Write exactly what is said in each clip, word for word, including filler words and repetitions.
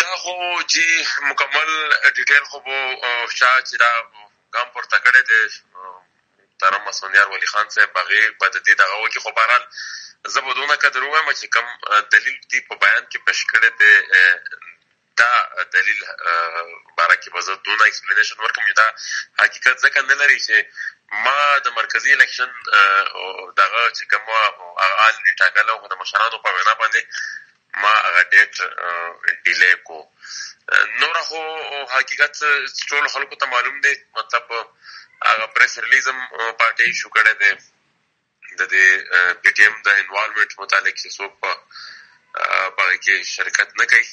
دا خو چې مکمل ډیټیل خو به شاه چې دا ګام پورته کړی دی محترم اسفندیار ولي خان صاحب هغې به د دې دغه وکړي. خو بهرحال زه به دونه قدر ووایم چې کوم دلیل دي په بیان کې پیش کړی دی دا دلیل باره کې به زه دونه ایکسپلینیشن ورکړم. دا حقیقت ځکه نه لري چې ما د مرکزي الیکشن دغه چې کوم هغه حال ټاکلی و، خو د مشرانو په وینا باندې ما هغه ډیټ ډیلی کو. نوره خو حقیقت ټولو خلکو ته معلوم دی، مطلب هغه پریس ریلیز هم پارټۍ ایشو کړی دی د دې پی ټي ایم د انوالومنټ متعلق چې څوک په هغې کې شرکت نه کوي.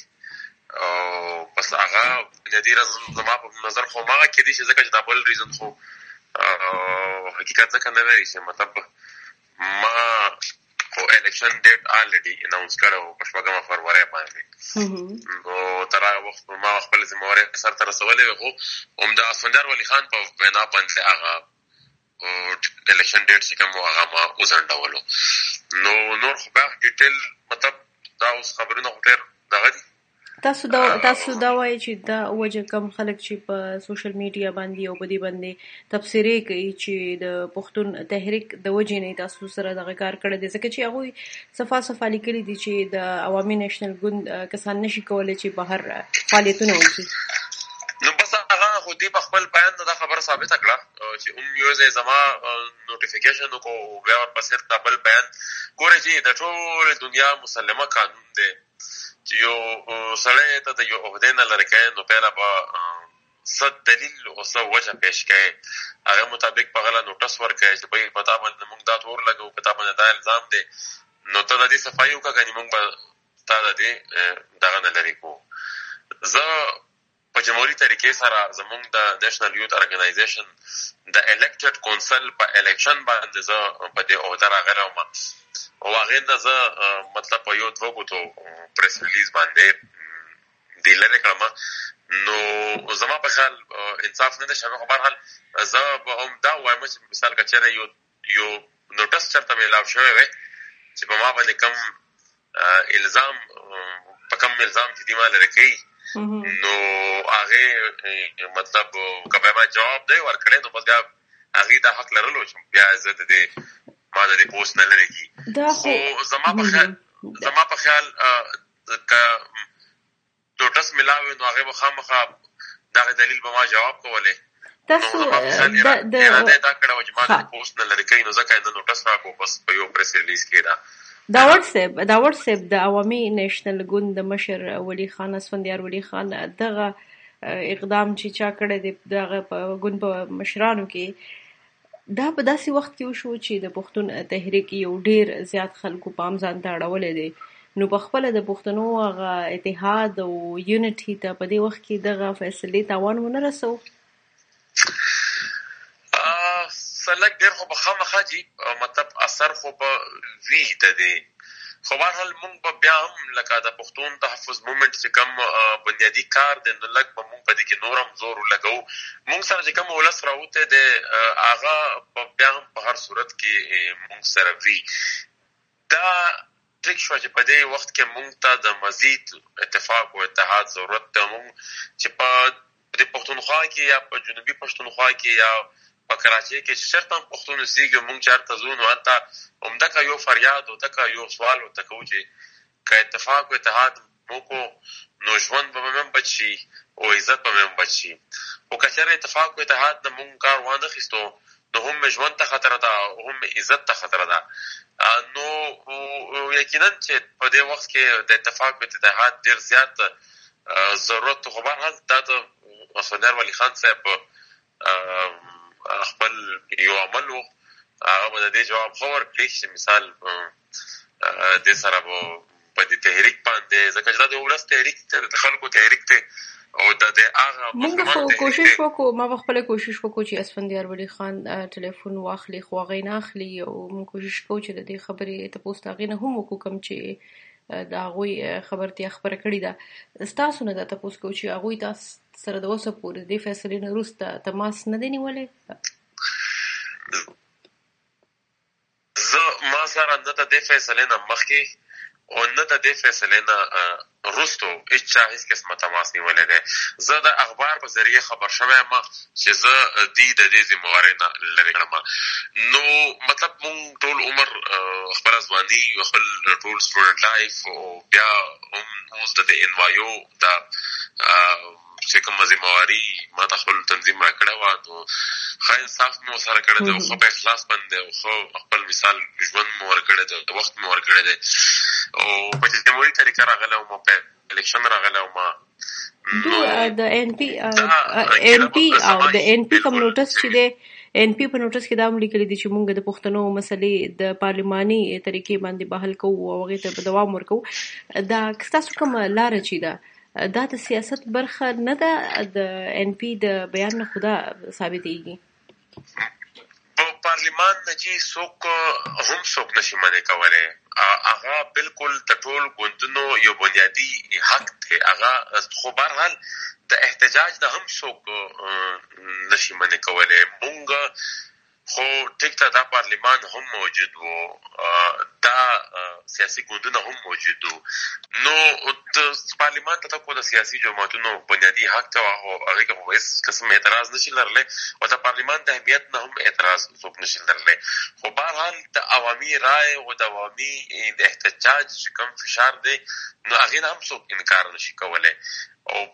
او بس هغه بنیادي زما په نظر خو هماغه کېدی چې ځکه چې دا بل ریزن خو حقیقت ځکه نه لري چې مطلب ما خو الیکشن ډیټ آلریډي اناونس کړی و په شپږمه فروری باندې، نو تر هغه وخت ما خپل ذمهوارۍ سرته رسولې وې. خو همدا اسفندیار ولي خان په وینا باندې هغه الیکشن ډیټ چې کوم و هغه ما وځنډولو. نو نور خو بیا ډیټیل مطلب دا اوس خبرونه خو ډېر دغه دي. تاسو دا تاسو دا وایي چې دا وجه کم خلک چې په سوشل میډیا باندې او په دې باندې تبصرې کوي چې د پښتون تحریک د وجې نه تاسو سره دغه کار کړی دی، ځکه چې هغوی صفا صفا لیکلي دي چې د عوامي نیشنل ګوند کسان نشي کولی چې بهر فعالیتونه وکړي. نو بس هغه خو دې په خپل بیان دا خبره ثابته کړه چې اوم یو ځای زما نوټیفیکیشن وکړو، بیا ورپسې دا بل بیان ګورئ چې د ټولې دنیا مسلمه قانون دی چې یو سړی ته د یو عهدې نه لرې کوې نو پهله به څه دلیل او څه وجه پیش کوې، هغه مطابق په هغه نوټس ورکوې چې بهی په تا باندې موږ دا تور لګوو، په تا باندې دا الزام دی، نو ته د دې صفایي وکړه، کنې موږ به تا د دې دغه نه لرې کوو. زه په جمهوري طریقې سره زموږ د نیشنل یوت ارګنایزیشن د الیکټډ کونسل په الیکشن باندې زه په دې عهده راغلی وم او هغې نه زه مطلب په یو دوه ګوتو پریس ریلیز باندې دې لرې کړم. نو زما په خیال انصاف نه دی شوی. خو بهرحال زه به هم دا ووایم چې مثال که چېرې یو یو نوټس چېرته میلاو شوی وی چې په ما باندې کوم الزام په کوم الزام چې دې ما لرې کوي، نو هغې مطلب که بیا ما جواب دی ورکړی نو بس بیا هغې دا حق لرلو چې بیا زه د دې ما د دې پوسټ نه لرې کړي. خو زما په خیال زما په خیال که نوټس ملاوي نو هغې به خامخا دغه دلیل به ما جواب کولی. نو زما په خیال اراده یې دا کړې وه چې ما د دې پوسټ نه لرې کوي، نو ځکه یې د نوټس راکړو بس په یو پریس ریلیز کې ده. داور صاحب داور صاحب د عوامي نیشنل ګوند د مشر ولي خان اسفندیار ولي خان دغه اقدام چې چا کړی دی دغه په ګوند په مشرانو کې، دا په داسې وخت کې وشو چې د پښتون تحریک یو ډېر زیات خلکو پام ځان ته اړولی دی، نو په خپله د پښتنو هغه اتحاد او یونټي ته په دې وخت کې دغه فیصلې تاوان ونه رسو؟ لږ ډېر خو به خامخا جي مطلب اثر خو به وي د دې. خو بهرحال مونږ به بیا هم لکه د پښتون تحفظ مومنټ چې کوم بنیادي کار دی نو لږ به مونږ په دې کې نور هم زور ولګوو. مونږ سره چې کوم ولس راوتی دی هغه به بیا هم په هر صورت کې مونږ سره وي. دا ټریک شوه چې په دې وخت کې مونږ ته د مزید اتفاق او اتحاد ضرورت دی. مونږ چې په دې پښتونخوا کې یا په جنوبي پښتونخوا کې یا په کراچۍ کې چې چېرته هم پښتون اوسېږي مونږ چېرته ځو نو هلته همدغه یو فریاد او دغه یو سوال ورته کوو چې که اتفاق او اتحاد وکړو نو ژوند به مې هم بچ شي او عزت به مې هم بچ شي. خو که چېرې اتفاق او اتحاد نه مونږ کار وانخیستو نو هم مې ژوند ته خطره ده او هم مې عزت ته خطره ده. نو یقینا چې په دې وخت کې د اتفاق او اتحاد ډېر زیات ضرورت. خو بهرحال دا د اسفندیار ولي خان صاحب خپل یو عمل و هغه به د دې جواب ښه ورکړي چې مثال دې سره به په دې تحریک باندې ځکه چې دا د ولس تحریک دی د خلکو تحریک دی او د دې هغه موږ خو کوشش وکړو ما به خپله کوشش وکړو چې اسفندیار ولي خان ټلیفون واخلي خو هغې نه اخلي او موږ کوشش کوو چې د دې خبرې تپوس د هغې نه هم وکړو کوم چې د هغوی خبرتیا خپره کړې ده. ستاسو نه دا تپوس کوو چې هغوی تاسو سره د اوسه پورې د دې فیصلې نه وروسته تماس نه دی نیولی؟ زه ما سره نه د دې فیصلې نه مخکې او نه د دې فیصلې نه وروستو هېچا هېڅ قسمه تماس نیولی دی. زه د اخبار په ذریعې خبر شوی یم چې زه دې د دې ذمهوارۍ نه لرې کړم. نو مطلب مونږ ټول عمر خپله ځواني خپل ټول سټوډنټ لایف او بیا هم اوس د دې انوایو د چې کومه ذمهواري ما ته خپل تنظیم را کړې وه، نو ښه انصاف مې ورسره کړی دی او ښه په اخلاص باندې او ښه خپل مثال ژوند مې ورکړی دی، د وخت مې ورکړی دی او په جمهوري طریقه راغلی وم، په الیکشن راغلی وم. د ان پي ان پي او د ان پي کوم نوټس چې دی ان پي په نوټس کې دا هم لیکلي دي چې موږ د پښتنو مسلې د پارلماني طریقې باندې بحل کوو او هغې ته به دوام ورکوو. دا ستاسو کومه لاره چې ده دا د سیاست برخه نه ده د ان پي د بیان نه خو دا ثابتېږي؟ په پارلمان نه چې څوک هم څوک نشي منې کولی، هغه بالکل د ټول ګوندونو یو بنیادي حق دی. هغه خو بهرحال د احتجاج نه هم څوک نشي منې کولی. مونږ خو ټیک ته دا پارلمان هم موجود و، دا سیاسي ګوندونه هم موجود و، نو د پارلمان ته تکو د سیاسي جماعتونو بنیادي حق ته او هغې کې خو هېڅ قسم اعتراض نشي لرلی او د پارلمان د اهمیت نه هم اعتراض څوک نشي لرلی. خو بهرحال د عوامي رای او د عوامي د احتجاج چې کوم فشار دی نو هغې نه هم څوک انکار نشي کولی. او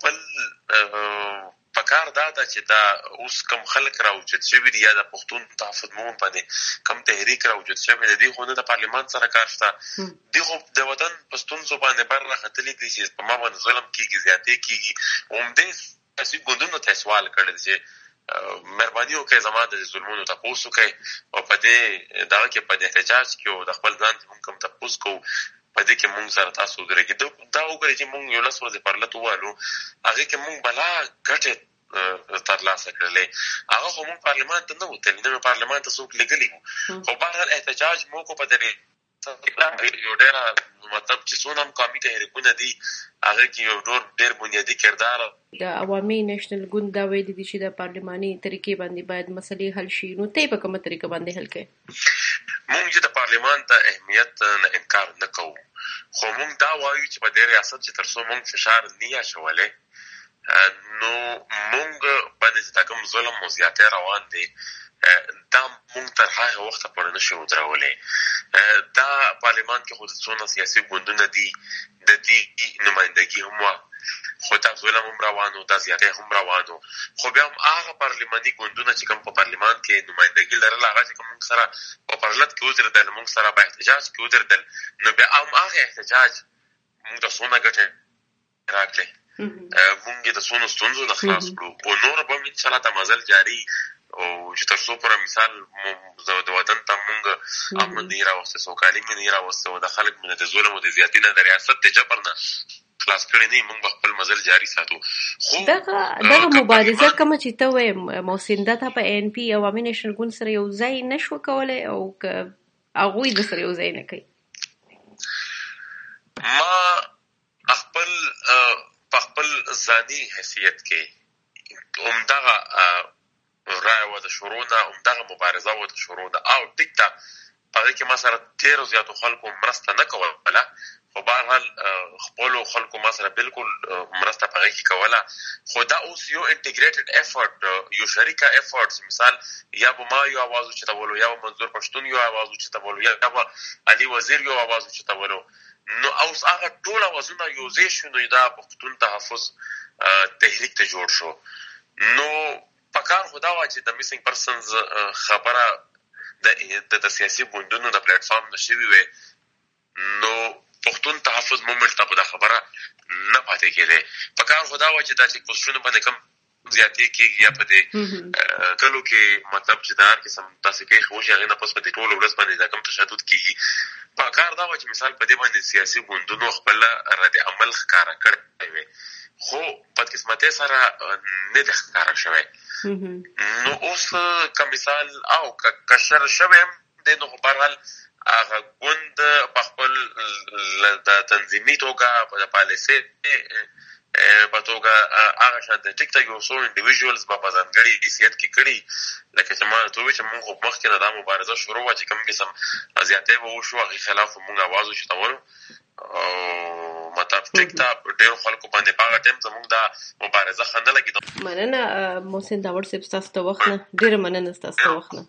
بل پکار دا ده چې دا اوس کم خلک راوچت شوي دي یا د پښتون تحفظ مون باندې کم تحریک راوچت شوی دی، دوی خو نه د پارلمان سره کار شته، دوی خو د وطن په ستونزو باندې بر راختلي دي چې په ما باندې ظلم کېږي، زیاتې کېږي. همدې سیاسي ګوندونو ته سوال کړی دی چې مهرباني وکړئ زما د ظلمونو تپوس وکړئ او په دې دغه کې په احتجاج کې او د خپل ځان چې مونږ کوم تپوس کوو په دې کې مونږ سره تاسو ودرېږئ. دا وګورئ چې مونږ یو لس ورځې پرلت ووالو، هغې کې مونږ بلا ګټې ترلاسه کړلی، هغه خو مونږ پارلمان ته نه وتلي، نه مې پارلمان ته څوک لېږلي وو. خو بهرحال احتجاج مو کو په دې یو ډېره مطلب چې څونه هم قومي تحریکونه دي هغې کې یو ډور ډېر بنیادي کردار. د عوامي نیشنل ګوند دا ویلي دي چې د پارلماني طریقې باندې باید مسلې حل شي، نو ته یې په کومه طریقه باندې حل کوې؟ مونږ چې د پارلمان ته اهمیت نه انکار نه کوو، خو مونږ دا وایو چې په دې ریاست چې تر څو مونږ فشار نه اچولی نو مونږ باندې چې دا کوم ظلم او زیاتی روان دی دا مونږ تر هغه وخته پورې نشو ودرولی. دا پارلمان کې خو څونه سیاسي ګوندونه دي د دې نمایندګي هم وه، خو دا ظلم هم روان و، دا زیاتی هم روان و، خو بیا هم هغه پارلماني ګوندونه چې کوم په پارلمان کې نمایندګي لرله هغه چې کوم مونږ سره په پرلت کې ودرېدل، مونږ سره په احتجاج کې ودرېدل، نو بیا هم هغه احتجاج مونږ ته څونه ګټې راکړې، مونږ یې د څونو ستونزو نه خلاص کړو او نور به هم انشاءالله تمازل جاري او چې تر څو پوره مثال د وطن ته مونږ امن نه یې راوستی، سوکالي مې نه یې راوستی او د خلک مې د ظلم او د زیاتي نه د ریاست د جبر نه خلاص کړی نه، مونږ به خپل مزل جاري ساتو. خو دغه مبارزه کومه چې ته وایې محسن دا ته په ان پي عوامي نیشنل ګوند سره یو ځای نه شوه کولی او که هغوی د سره یو ځای نه کوي؟ ما خپل په خپل ځاني حیثیت کې همدغه رایه وه د شروع نه، همدغه مبارزه وه د شروع نه او ټیک ته په هغې کې ما سره ډېرو زیاتو خلکو مرسته نه کوله، خو بهرحال خپلو خلکو ما سره بالکل مرسته په هغې کې کوله. خو دا اوس یو انټیګریټډ افورټ، یو شریکه افورټ، مثال یا به ما یو اواز اوچتولو، یا به منظور پښتون یو اواز اوچتولو، یا به علي وزیر یو اواز اوچتولو، نو اوس هغه ټول اوازونه یو ځای شو، نو دا پښتون تحفظ تحریک ته جوړ شو. نو پکار خو دا وه چې د میسنګ پرسنز خبره د سیاسي ګوندونو د پلیټفارم نه شوې وې، نو پښتون تحفظ مومنټ ته به دا خبره نه پاتې کېدی. پکار خو دا وه چې دا چیک پوسټونه باندې کم زیاتې کېږي یا په دې کلو کې مطلب چې د هر قسم داسې پېښې وشي هغې نه پس په دې ټوله ورځ باندې دا کم تشدد کېږي. پکار دا وه چې مثال په دې باندې سیاسي ګوندونو خپله رد عمل ښکاره کړی وی، خو بدقسمتۍ سره نه دی ښکاره شوی. نو اوس که مثال او که شر شوی هم دی نو خو بهرحال هغه ګوند په خپل د تنظیمي توګه د پالیسۍ په توګه هغه شان د ټیک ټاک یو څو انډیویژوالز به په ځانګړي حیثیت کې کړي لکه چې ما ته وویل چې موږ خو مخکې نه دا مبارزه شروع وه چې کوم قسم زیاتۍ به وشو هغې خلاف موږ اواز اوچتولو او مطلب ټیک ټاک ډېرو خلکو باندې په هغه ټایم زموږ دا مبارزه ښه نه لګېده. مننه محسن داوړ صاحب ستاسو د وخت نه ډېره مننه ستاسو د وخت نه.